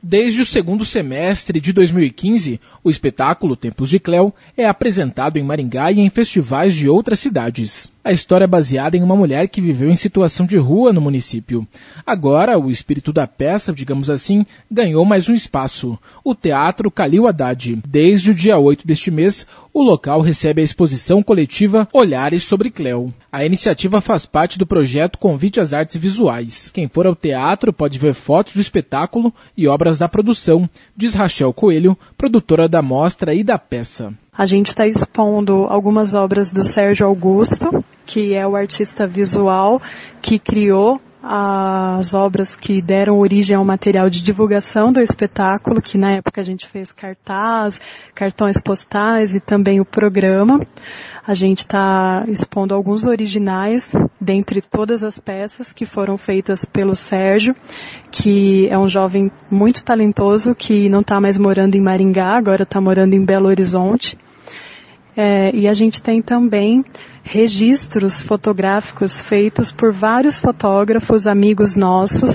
Desde o segundo semestre de 2015, o espetáculo Tempos de Cléo é apresentado em Maringá e em festivais de outras cidades. A história é baseada em uma mulher que viveu em situação de rua no município. Agora, o espírito da peça, digamos assim, ganhou mais um espaço, o Teatro Calil Haddad. Desde o dia 8 deste mês, o local recebe a exposição coletiva Olhares sobre Cléo. A iniciativa faz parte do projeto Convite às Artes Visuais. Quem for ao teatro pode ver fotos do espetáculo e obras da produção, diz Rachel Coelho, produtora da mostra e da peça. A gente está expondo algumas obras do Sérgio Augusto, que é o artista visual que criou as obras que deram origem ao material de divulgação do espetáculo, que na época a gente fez cartaz, cartões postais e também o programa. A gente está expondo alguns originais, dentre todas as peças que foram feitas pelo Sérgio, que é um jovem muito talentoso que não está mais morando em Maringá, agora está morando em Belo Horizonte. E a gente tem também registros fotográficos feitos por vários fotógrafos, amigos nossos,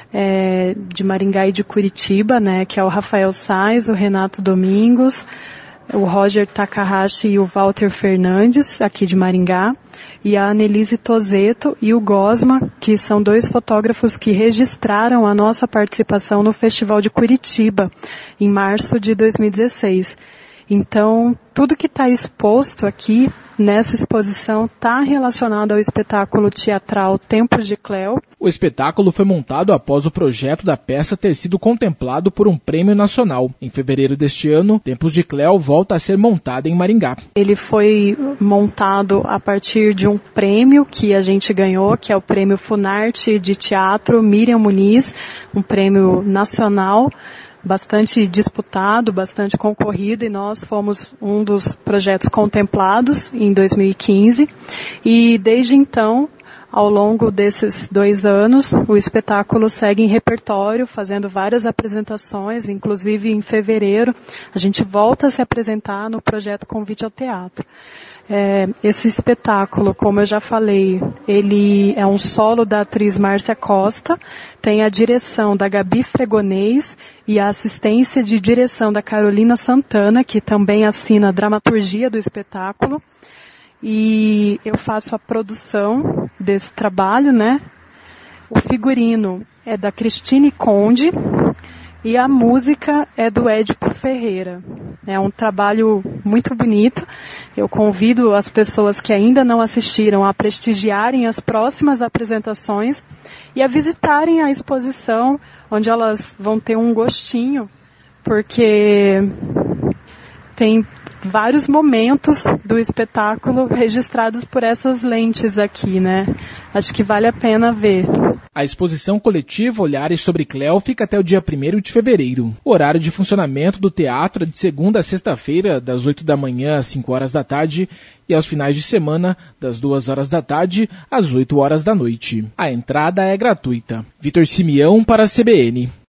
de Maringá e de Curitiba, né, que é o Rafael Sais, o Renato Domingos, o Roger Takahashi e o Walter Fernandes, aqui de Maringá, e a Annelise Tozeto e o Gosma, que são dois fotógrafos que registraram a nossa participação no Festival de Curitiba, em março de 2016. Então, tudo que está exposto aqui nessa exposição está relacionado ao espetáculo teatral Tempos de Cléo. O espetáculo foi montado após o projeto da peça ter sido contemplado por um prêmio nacional. Em fevereiro deste ano, Tempos de Cléo volta a ser montado em Maringá. Ele foi montado a partir de um prêmio que a gente ganhou, que é o Prêmio Funarte de Teatro Miriam Muniz, um prêmio nacional, bastante disputado, bastante concorrido, e nós fomos um dos projetos contemplados em 2015. E desde então, ao longo desses 2 anos, o espetáculo segue em repertório, fazendo várias apresentações, inclusive em fevereiro, a gente volta a se apresentar no projeto Convite ao Teatro. Esse espetáculo, como eu já falei, ele é um solo da atriz Márcia Costa, tem a direção da Gabi Fregonês e a assistência de direção da Carolina Santana, que também assina a dramaturgia do espetáculo. E eu faço a produção desse trabalho, né? O figurino é da Cristine Conde e a música é do Édipo Ferreira. É um trabalho muito bonito. Eu convido as pessoas que ainda não assistiram a prestigiarem as próximas apresentações e a visitarem a exposição, onde elas vão ter um gostinho, porque tem vários momentos do espetáculo registrados por essas lentes aqui, né? Acho que vale a pena ver. A exposição coletiva Olhares sobre Cléo fica até o dia 1º de fevereiro. O horário de funcionamento do teatro é de segunda a sexta-feira, das 8 da manhã às 5 horas da tarde, e aos finais de semana, das 2 horas da tarde às 8 horas da noite. A entrada é gratuita. Vitor Simeão para a CBN.